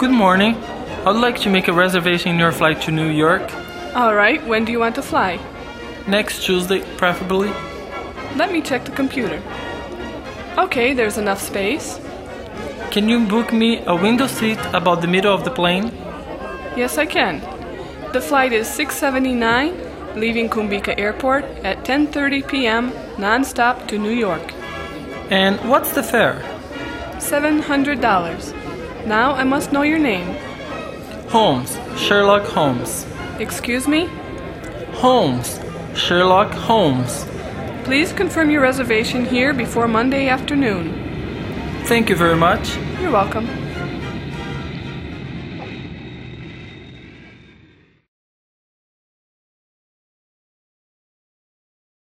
Good morning. I'd like to make a reservation in your flight to New York. All right, when do you want to fly? Next Tuesday, preferably. Let me check the computer. Okay, there's enough space. Can you book me a window seat about the middle of the plane? Yes, I can. The flight is 679, leaving Kumbika Airport at 10:30 p.m. non-stop to New York. And what's the fare? $700. Now I must know your name. Holmes, Sherlock Holmes. Excuse me? Holmes, Sherlock Holmes. Please confirm your reservation here before Monday afternoon. Thank you very much. You're welcome.